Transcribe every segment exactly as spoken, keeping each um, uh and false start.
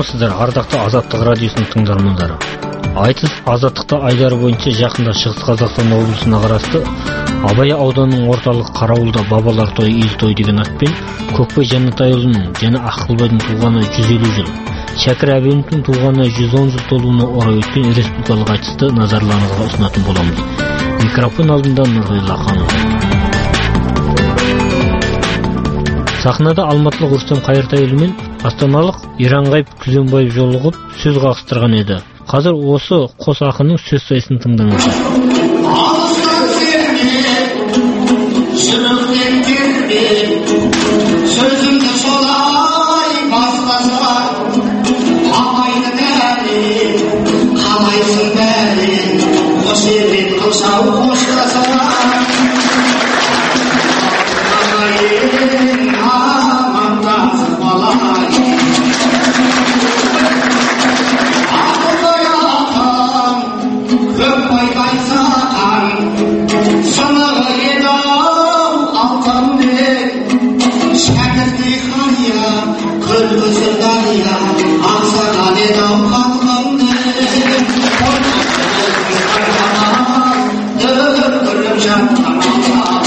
Армысыздар, ардақты Азаттық радиосының тыңдармандары. Айтыс Азаттықта айлары бойынша жақында Шығыс Қазақстан облысына қарасты Абай ауданының орталық Қарауылда бабалар тойы ел той деген атпен Көкбай Жанатайұлының және Аққылбайдың туғаны жүз елу жыл, Шәкір Әбеновтің туғаны жүз он жыл толуына орай өткен республикалық айтысты назарларыңызға ұсынатын боламыз. Микрофон алдында Нұрғиыл Аханов. Сахнада алматылық Рүстем Қайыртайұлы мен астаналық Иранғайып Күзембаев жолығып сөз қағыстырған еді. Қазір осы қос ақынның сөз сайысын тыңдаңыздар. Sözümde solay bastasa Abайды beri, kalaysın beri Hoş evin kılşağı hoşlasa Alayın amandası balay Ağzaya atan, köpay kaysatan Sana edam altan de Şakirdi xariya, kırgızı dariya, Aksaran edam kalkandı. Dördürüm cantamama.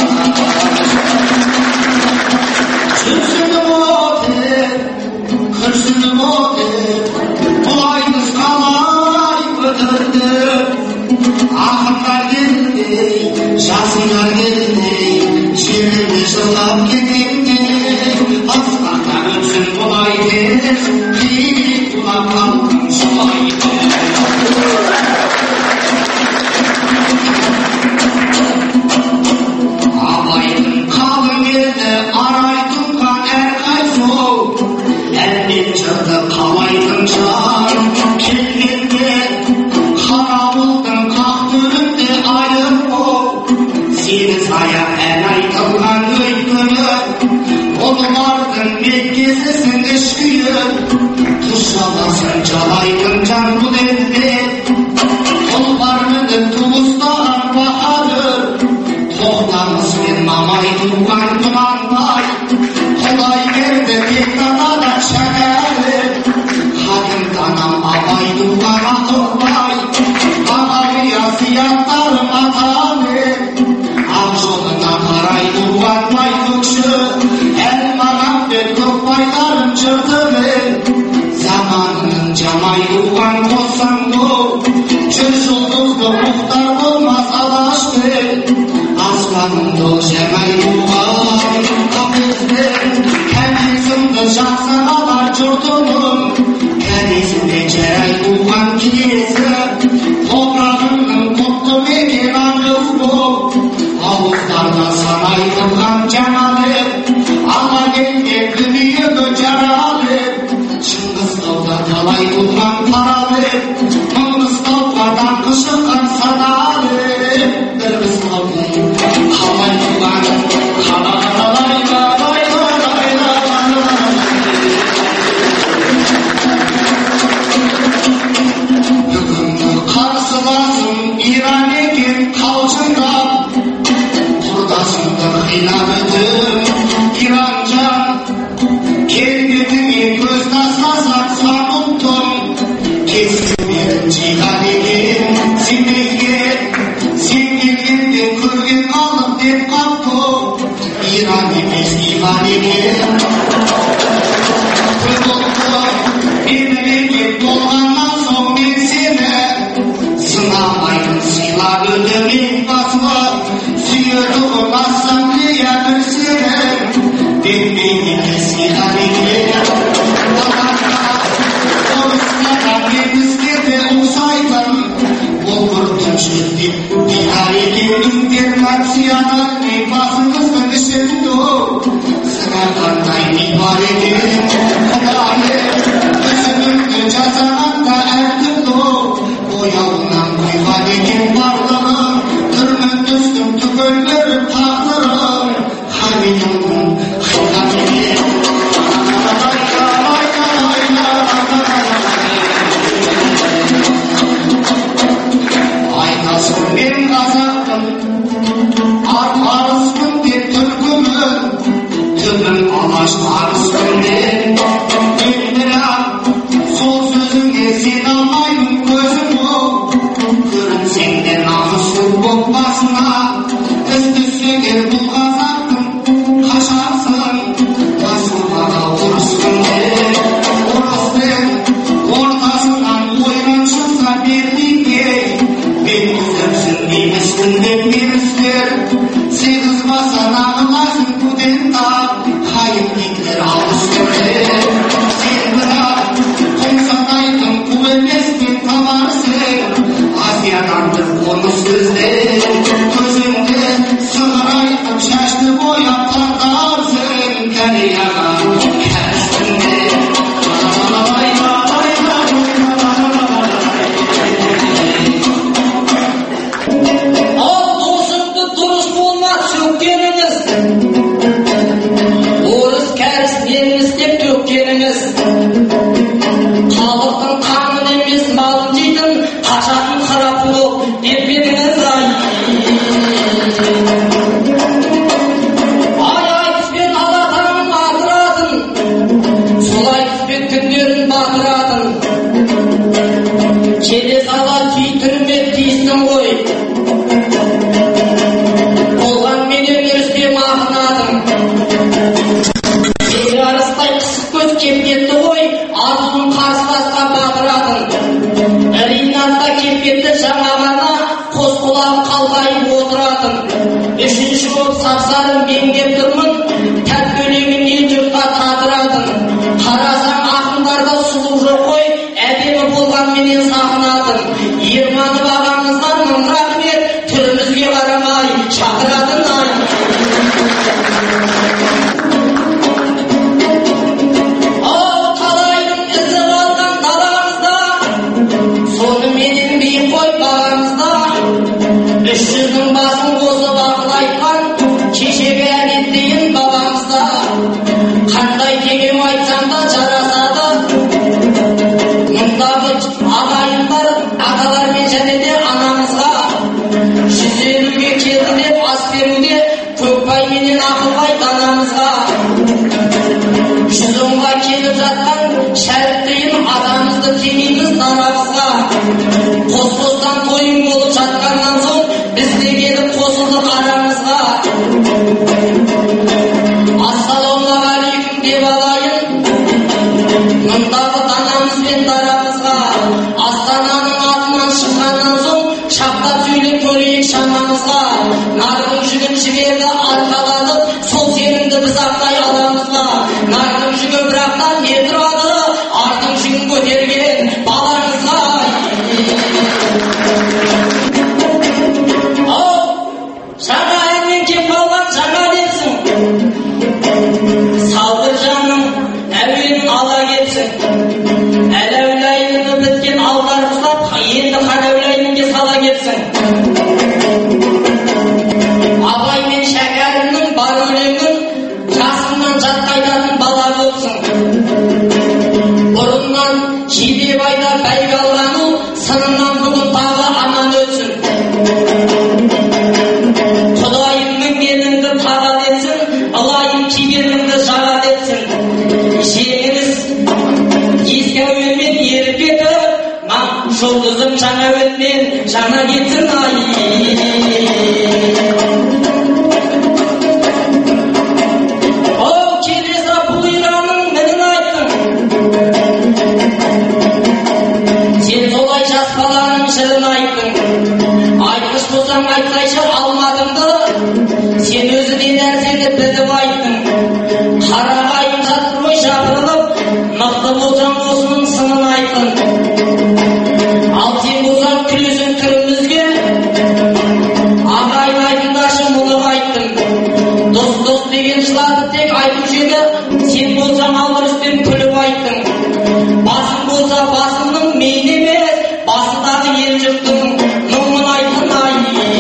Sürsünüm ote, kırsınım ote, Olaydız kalay ödürdü. Ahırlar geldi, şahsılar geldi, Şirini şılap gedimdi. Aslanlar ölsün kolaydı, bir kulaklarım solaydı. Abaydım kalın geldi, araydım kan erkay soğuk. Elbin çıktı kalaydım can, kelgende. Kara buldum kalktırımdı ayım o. Seniz ayak el aytılgan öykünü. Onlardın metkesisin eşküyü, Tuşalasın çalaydın can bu devde. Kolbarmıdır tuğuzdan baharı, Tohtamız ben mamay tuğan dumanday. Kolay geldi mektana da şekeri, Hakim tanam abay tuğan akılbay. Ağabey asiyatlarım atanı, Akşoluna karay tuğan maydıkşı, Kökbaylarım çırtılı, zamanının camay yuvan kosandı, Çöz yıldızlı muhtar olmaz alaştı, Aslanım dol cemay yuvan kapızdı, Kendisinde şahsanalar çırtılım, Kendisinde ceray yuvan kilisi, Toprağının kutlu mekin ağızdı, Ağızlarda sanaydırgan canalı, Ama genge kınıydı caralı, Çıngızlıkta talay bulgan paralı, Mıngızlıklardan kışıkan sadalı, Kırgızlıkta kalay bulgan kalay kalay kalay Bugünkü karşılasın İran ekin kalçında, Kurdasındır hilamedim İrancan, kendini göz taslasak sanıttım, Keskin cihan egin sinirge, Sen gelgende körgen alıp dep kaptı, İran emez iman egin. Köz oldu, memleket dolgandan soň men seni, Sınamaydım silah ödemek basma, Suyurduğum assamlıya bir seni, Denmeyin eski hareket, Konuşmadan denizlerde olsaydım, Olurdum şimdi bir hareketin dermaksiyana, Basınızın işinde o, Sıralardan ibaretin, Kılalet, Özümündü cazananda erdim o, O yolundan koygan ekin varlığım, Kırmın düzdüm tüköllerim tağlarım, Hamilum, Hıllatim, Aynasın ben kazaktım, Arparızdım de türkümün, Tümün alaş arızdım de, Güldiren, Sol кеп кетті ғой, азуын қарсыласқа батыратын. Ринатта кеп кетті жаңа ғана, қос құлағы қалқайып отыратын. Үшінші боп сапсарым мен кеп тұрмын, тәттөлегін ел жұртқа татыратын. Қарасаң ақындарда сұлу жоқ қой, әдемі болғанменен сағынатын. Ерманов ағамыздан мың рахмет, түрімізге қарамай шақыратын ай. Ау, талайдың ізі қалған даламызда, соныменен бей қой бағамызда. Үш жүздің басын қосып ақыл айтқан, кешегі әдеттейін бабамызда. Қандай тегем айтсам да жарасады, мұндағы ағайындар ағалармен және де анамызға. Жүз елуге келді деп ас беруде, көкбайменен ақылбай данамызға. Жүз онға келіп жатқан шәріптейін адамызды теңейміз нарамызға. Қос-қостан тойын болып жатқаннан соң, біз де келіп қосылдық арамызға. Ассалаумағалейкум деп алайын, мұндағы данамызбен дарамызға. Астананың атынан шыққаннан соң, шақтап сөйлеп көрейік шамамызға. Нарының жүгін жіберді арқаладық, сол сенімді біз ақтай аламызға. Нарының жүгі бірақтан не тұрады, артың жүгін көтерген балаңызға. Ау, жаңа әнмен кеп қалған жаңа лепсің. Салдыр жаным, әуенін ала кетсін. Әләулайыны біткен алдарымызлап, енді қарәулайынге сала кетсін. Абай мен Шәкәрімнің бар өлеңін жасынан жатқайтатын бала болсын. Бұрыннан Жидебайда бәйге алғану, сынынан бүгін тағы аман өтсін. Құдайымның келінді тағат етсін, ылайым киберімді жағат етсін. Жеңіңіз ескі әуенмен еріп кетіп, жұлдызым жаңа өтмен жаңа кетсін ай. Ол келесі бұлыраның мінін айттың. Сен солай жас баланың жырын айттың. Айтқыш болсаң айтсайшы алмадыңды, сен өзі де нәрсені біліп айттың. Қарағайын жатыр ғой жабырылып, мықты болсаң осының сынын айттың. Ал сен болсаң күлесің түрімізге, ағайын айтындашы мұны айттың. Дос-дос деген жылады тек айтушы еді, сен болсаң алғырыспен күліп айттың. Басың болса басыңның мейін емес, басындағы ел жұрттың мұңын айттың ай.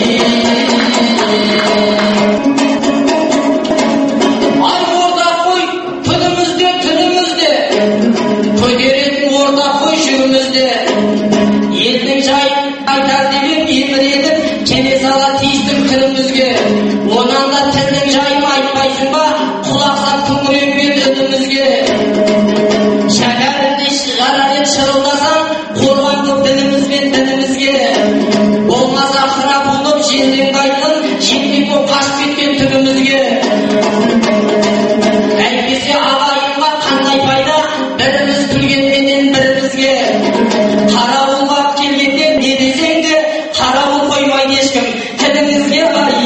Ай орда қой, күнімізде түнімізде, көтеретін орда қой жүрімізде. Елдің жайын айтар деген емір едіп, келе сала тиістің түрімізге. Онан да тілдің жайын айтпайсың ба, құлақсан күңіренген үнімізге. Шәкәрімдей жарар ет шырылдасаң, қорған көп дінімізбен дінімізге. Болмаса қыра болып жерден қайтын, жетпек боп қашып кеткен түбімізге. Әйтпесе ағайынға қандай пайда, біріміз күлгенменен бірімізге. Қарауылға келгенде не десең де, қарауыл қоймайды ешкім тіліңізге ай.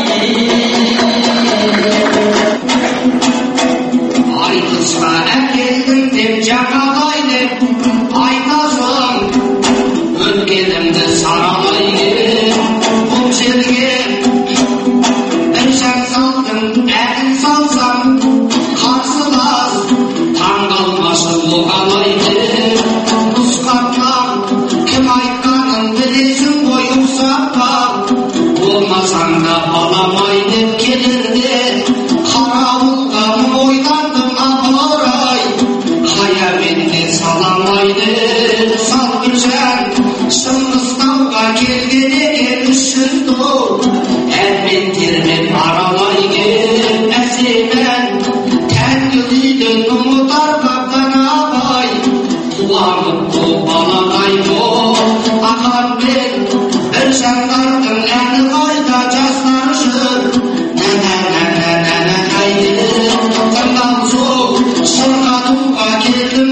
Айтысқа әкелдің деп жаңағай деп айтасың, өткенімді саралай кеп бұл жерге. Bir şen saldım, әкін салсам, қарсылас таңдалмашы болғанайды. Нұсқатнан кім айтқанын білесің ғой ұқсатпап, болмасаң да баламай деп келерде. Қарауылға мың ойландым апырай, қаяменде саламайды. Сал бір жан шыңғыстауға келген екен үш жүз тол, әнмен термен аралай кеп әсемен. Тәнді үйден ұмытар қаптан абай, қуанып бұл балағай бол. Ақанбек бір жандардың әні қайда жастар жүр, нәнә-нәнә-нәнә қайды. Тыңдал сол шырқатуға келді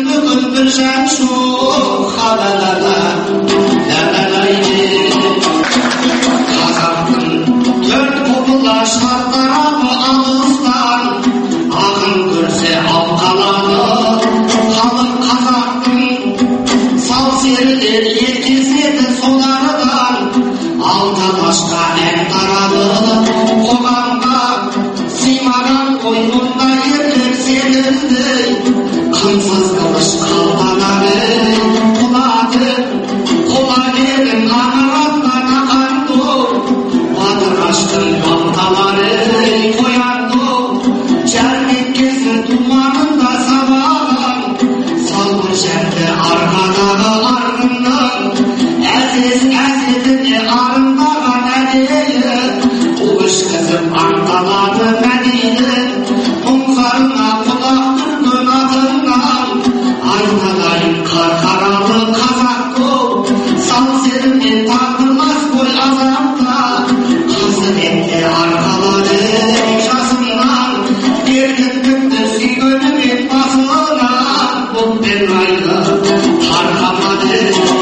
еркеседі солардан алты алашқа ән тарады қоғамға сыймаған ғой мұндай ерлік секілді қынсыз қылыш қалпанады құлады құлагердің аңыратқан ақанды батыр аштың балталары қоянды жәрмеңкесі думанында сабаған салбыр жәнді арқадағы арғынның әзіз әзізіне арындаған әдейі ұғышқызып аңталады мәдейді мұңзарына құлақ түрген атыңнан айналайын қарқаралы қазақ көп сал серімен тағдырлас қой азапта қызметте арқалады жасымнан еркіндікті сүйгенімен басынан бұлтпен айлы тарқамады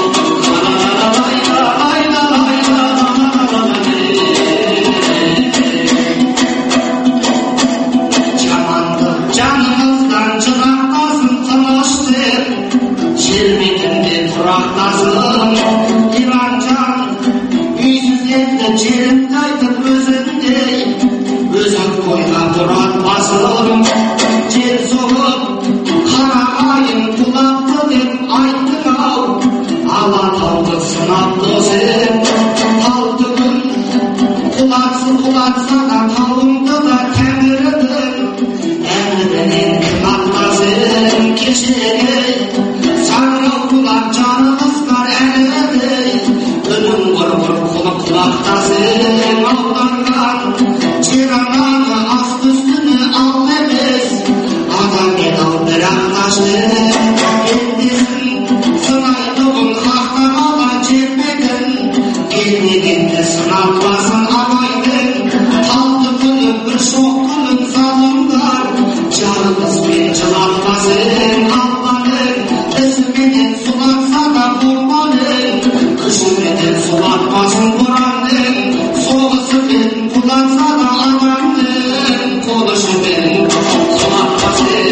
жаманды жанымыздан жырақтасын тыныштық жер бетінде тұрақтасын иранжан үйсіз енді жерімді айтып өзіңдей өзің қойға бұратпасын жер соғып қарағайын құлапты деп айттың ау алатауды сынап досым тау түгіл құлатсын құлатса да тауыңды да тәңірдің әмірінен кім аттасын кешегі саңырау құлақ жанымыз бар әлі үнің құрғыр құлы құлақтасын аударған жер ананы асты үстіне ал емес адам еді-ау бірақ ташты ендесін сынайтұғын хақтағала жетпеген келмегенде сынатпасын абайдың талды күні бір шоқ күнін залымдар жарымызбен жылатпасын алланың ізіменен сұлатса да қорбаның күшіменен сұлатпасын боранның соғысымен құлатса да адамның қолышымен сұлатпасын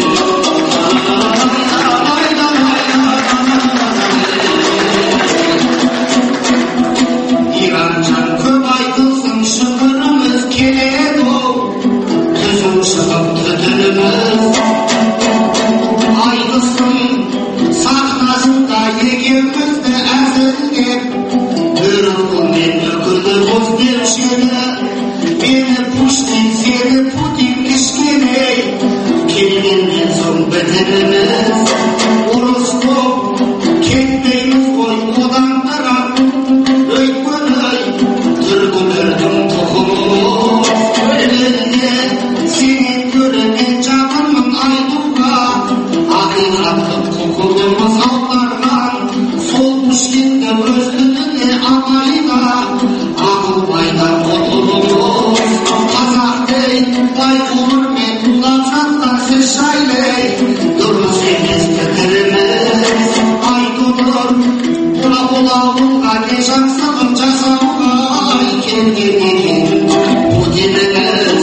иранжан көп айтылсын шүкіріміз келеді түзу шығып түтініміз айтылсын сахнасында екеумізді әзілдеп бөрікпен үкілді қос деуші еді мені пушкин сені путин кішкене келгеннен соң бітіміміз ұрыс боп кетпейміз ғой одан бірақ өйткені түркілердің тұқымы өлеңде сенен гөрі мен жақынмын айтуға ақиқатты құқығымыз аударған сол пушкинді өз тіліне абайда ақылбайдан құтылымыз қазақтей байқұмырмен тулап жатқан сіз жайлай дұрыс емес пікіріміз айтылыр бұлауылға не жақсылығын жасауға келген екен путиніміз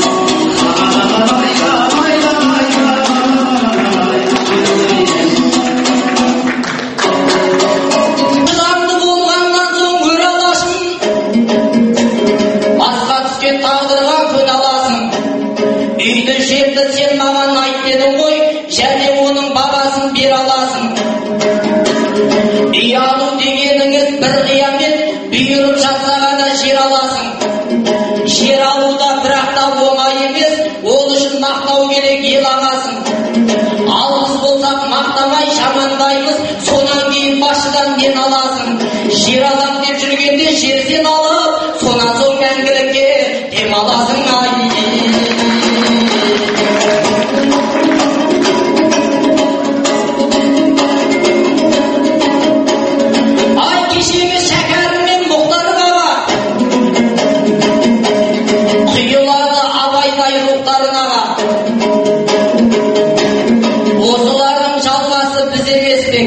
Жыланды болғаннан соң өр аласың, басқа түскен тағдырға көн аласың. Үйді жерді сен маған айт дедің ғой, және оның бағасын бер аласың. Үй алу дегеніңіз бір қиямет, бұйырып жатса ғана жер аласың. Жер алуда бірақ та оңай емес, ол үшін мақтау керек ел ағасын. Ал біз болсақ мақтамай жамандаймыз, сонан кейін басшыдан нен аласың. Жер алам деп жүргенде жер сен алып, сонан соң мәңгілікке дем аласың. Ай Ай кешегі шәкәрім мен мұхтар баба құйылады абайдай рухтарынаға. Осылардың жалғасы біз емес пе?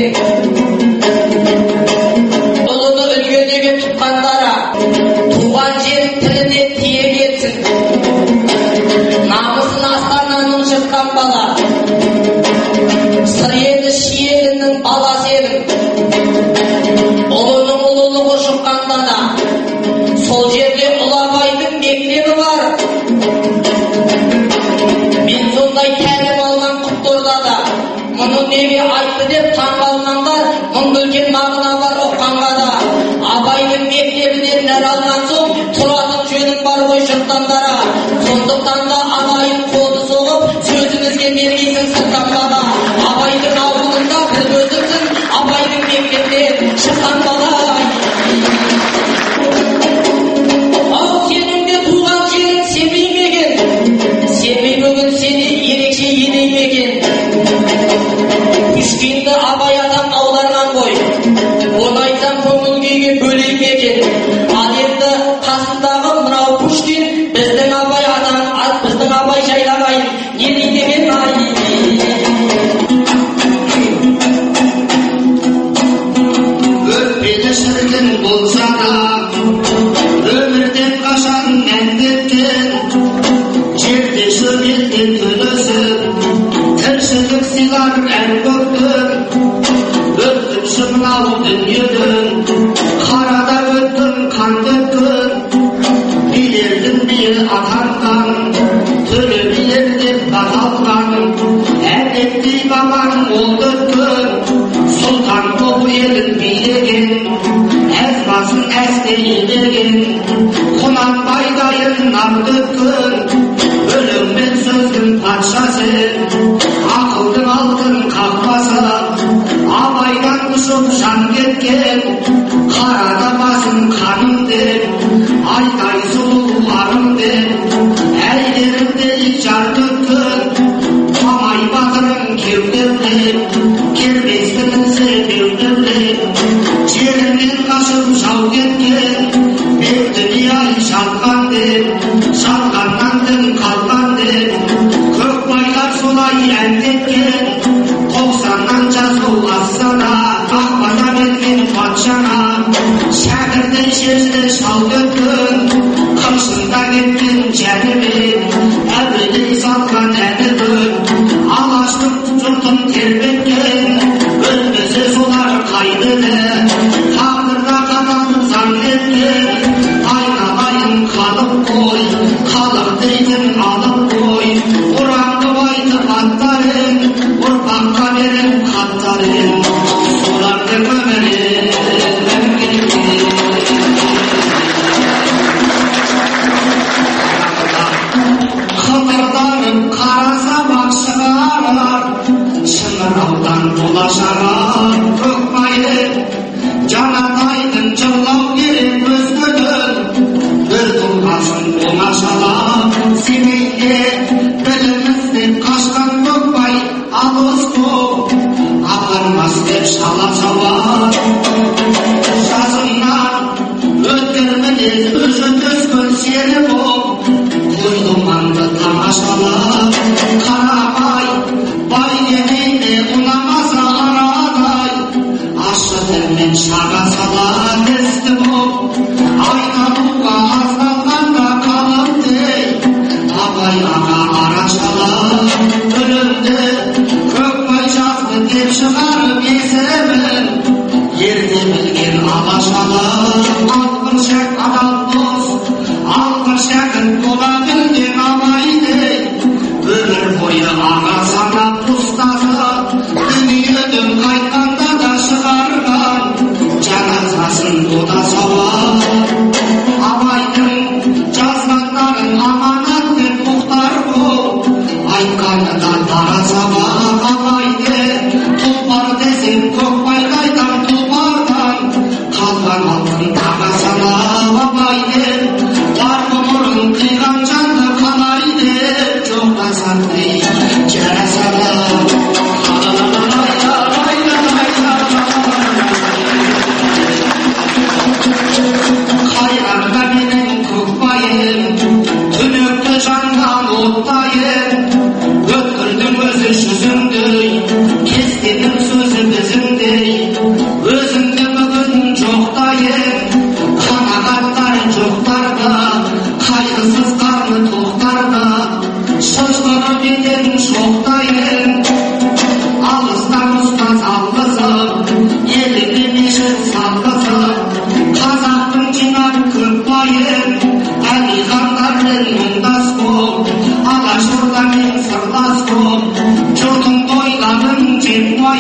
Ұлыны үлгідегі тұтқандара туған жер тіріне тиек етсін. Намысын астананың жыртқан бала сыр еді шиелінің баласы едің. неге айтты деп таңғалғандар мұнда үлкен мағына бар оққанға да. Абайдың мектебінен нәр алған соң тұратын жөнің бар ғой жұрттандара. Сондықтан да Абайдың қолды соғып сөзімізге бермейсің сырттан бала. Абайдың ауылында бір өзімсің, Абайдың мектептен шыққан бала. Ал сенің де туған жерің Семей ме екен? Семей бүгін сені ерекше еней ме екен? Пушкинді Абай атам аударған ғой. Оны айтсам көңіл күйге бөлей ме екен? Ал енді қасындағы мынау Пушкин біздің Абай атам, біздің Абай жайлағайын не дейді екен? Ай, өтпелі шіркін болса да өмірден қашан мәңгеткен жерде шөбетте түлісіп тіршілік сыйлар әр көктің өттім шымнау дүниеден қарада өттім қанды күн билердің биі атанған төле билер деп аталған әдеттей бабаның ол өткен сұлтан боп елін билеген әз басын әсте илеген құнанбайдайын нам төккен өлең мен сөздің патшасы ақылдың алтын қақпасы Абайдан ұшып жан кеткен қарада басын қаным деп айтай сұлу арым деп әйдерінде жар төккен мамай батырын кеудерлеп кербестің ісі кеудерлеп жерінен қашып жау кеткен бетіне ай жалған деп жалғаннан дін қалған деп көкбайлар солай әндеткен тоқсаннан жазу ассана ақбата берген патшана шәкірдей шешті шал өткен қыршында кеткен жәнібек әуелей салған әдібек алаштың жұртын тербеткен өлмесе солар қайдыды тағдырға қадалып заң еткен айналайын қалып қой халық дейтін алып қой ұранды айтып аттарын ұрпаққа беріп хаттарын солардың өмірі қытырданып қараса бақшылар шыңыраудан болашағы көкбайды жанатайдың жырлау керек өзгеден бір тұлғасын оңашалап семейде білім іздеп қашқан көкбай алыс боп апармас деп шала сауат жазымнан өткір мінез өзі төскен сені боп қойылманды тамашалап қарабай бай демейді ұнамаса арадай ащы тілмен шаға сала тесті боп айталуға азналғанда қалыптай Абай аға арашалап өлімді көкбай жазды деп шығарып есімін ерте білген алашалап алпыршақ адал дос алпыршақын бола білген Абайдай өмір бойы аға санап ұстазып дүниеден қайтқанда да шығарған жаназасын ода сауап Абайдың жазғандарын аманат деп мұхтар боп айтқаны да дара сабақ Абайды тұлпар десем көкбайды айтам тұлпардан қалған алтын таға санап Абайды бар ғұмырын қиған жанды қалай деп жоқтасам дей жара салап қайранда менің көкбайым түнекті жанған оттайым өткірдің өзі жүзіңдей кестенің сөзі біздіңдей өзіңді бүгін жоқтайым қанағаттар жоқтарда қайғысыз қарны тоқтарда шыжғырып ететін шоқтайым алыстан ұстаз алғызып еліңе мешіт салғызып қазақтың жинап көкбайым әлиқандармен мұңдас боп алашордамен сырлас боп жұртын тойлағын жетпай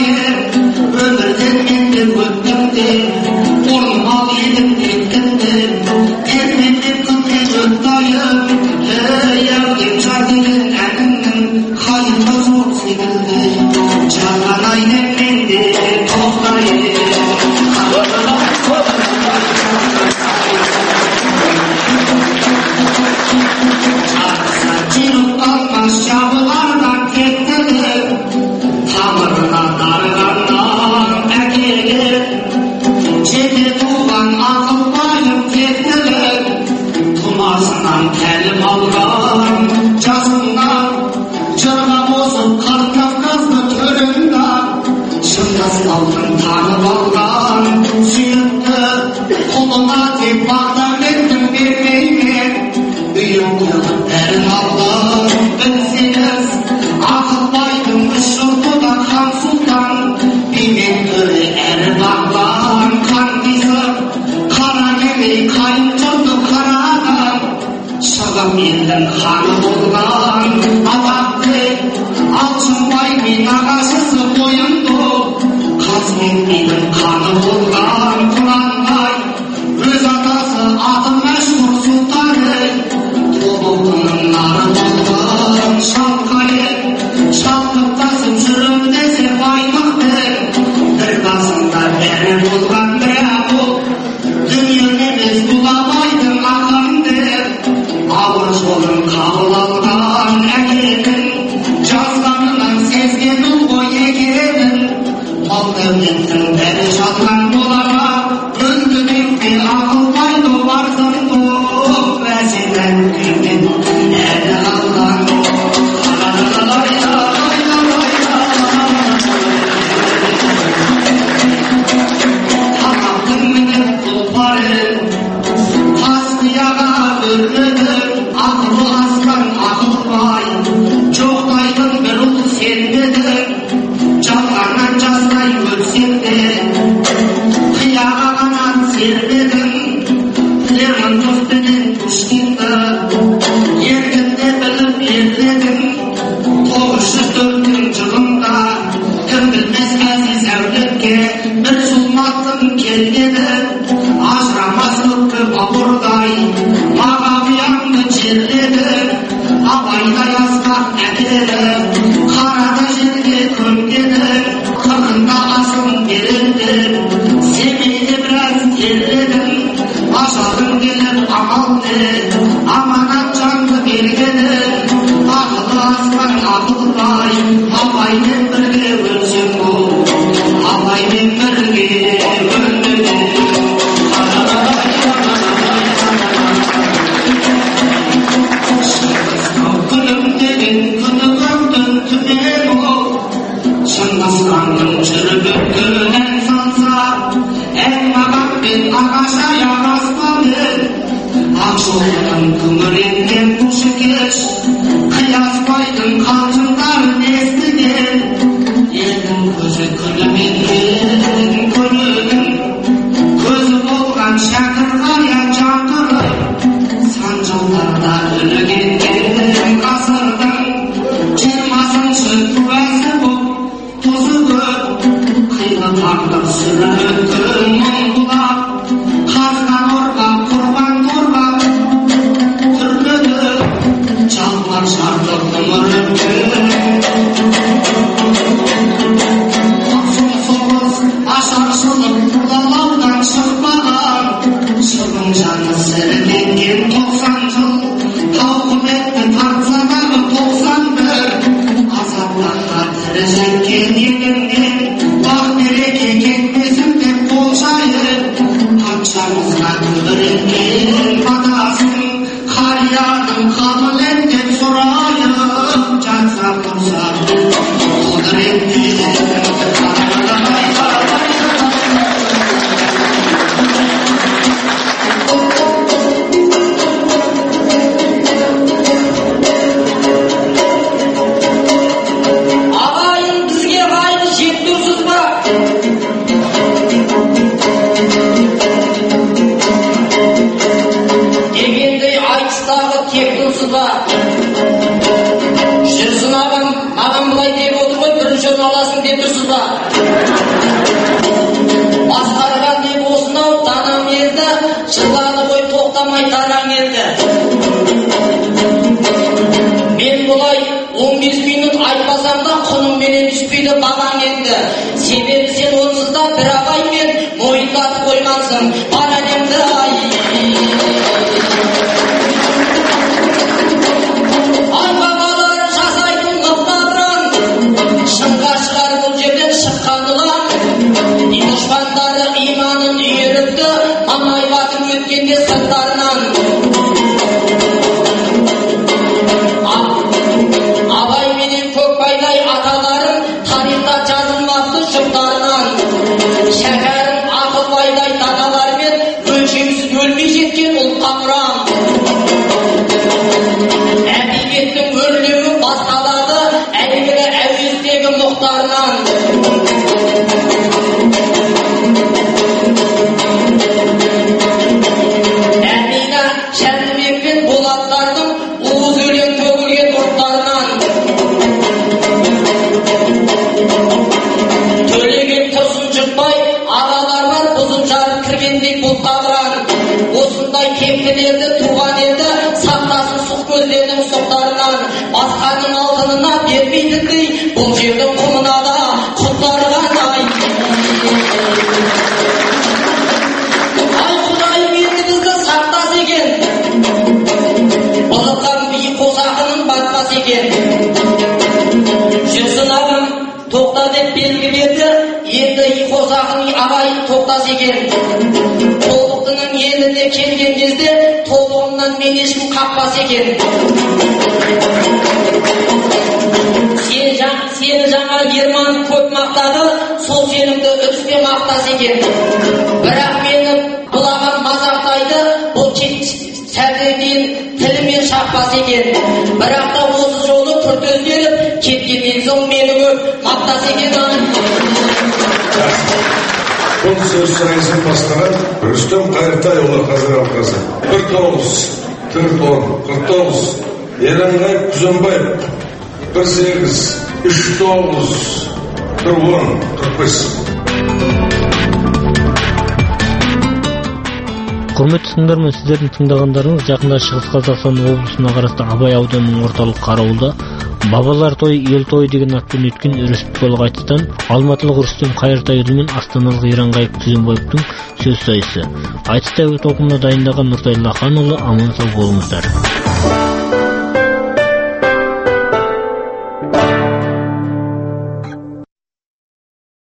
Басқарған деп осынау данам елді, жылады ғой тоқтамай дараң елді. Мен бұлай он бес минут айтпасам да құнымменен түспейді бағаң енді. Себебі сен онсыз да бір ағаймен мойындатып қойғансың бар әлемді. Ай ай бабалар жасайтын нұқтадыран, шыңға шығар бұл жерден шыққан ұлан. Дұшпандары иманын үйіріпті, мамай батып өткенде сырттарынан. Абай менен Көкбайдай аталарым тарихта жазылмапты жұптарынан. Шәкәрім Ақылбайдай дағалармен өлшеусіз өлмей жеткен ұлтқа мұрам. Әдебиеттің өрлеуі басталады әйгілі әуездегі мұхтарынан. Әмина Шәнібек пен Болаттардың уыз өлең төгілген ұрттарынан. Төлеген тұрсын жұртбай ағалар бар бұзып жарып кіргендей бұл қабыран. Осындай кемпірлерді туған елді сақтасын сұқ көздердің сұқтарынан. Басқаның алтынына бермейтіндей бұл жердің құмына да құттарған. Ай ай Құдайым енді бізді сақтас екен, былыққан биік қосақының батпас екен. Жүрсін ағам тоқта деп белгі берді, енді қосақын ағай тоқтас екен. Тобықтының еліне келген кезде тобығымнан мен ешкім қақпас екен. Сені жаңа Ерман көп мақтады, сол сенімді үрісте мақтас екен. Бірақ мені бұлаған мазақтайды, бұл сәлден кейін тілімен шақпас екен. Бірақ та осы жолы күрт өзгеріп, кеткеннен соң мені көп мақтас екен. Бұл сөз саясын басқарған Рүстем Қайыртайұлы қазір алқасы. бір тоғыз, төрт он, қырық тоғыз, Еранғай Күзембаев, бір сегіз, үш тоғыз, бір он, қырық бес. Құрметті тыңдарман, сіздердің тыңдағандарыңыз жақында Шығыс Қазақстан облысына қарасты Абай ауданының орталық Қарауылда Бабалар тойы, ел тойы деген атпен өткен республикалық айтыстан алматылық Рүстем Қайыртайұлы мен астаналық Еранғай Күзембаевтың сөз сайысы. Айтыс тәуе тоқымына дайындаған Нұртай Лаханұлы, аман сау болыңыздар.